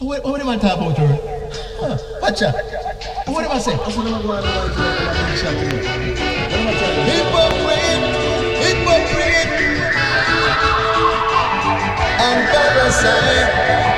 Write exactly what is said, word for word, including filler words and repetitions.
What, what am I talking about her? Huh, watch out. What am I saying? Hypocrite, hypocrite, and parasite.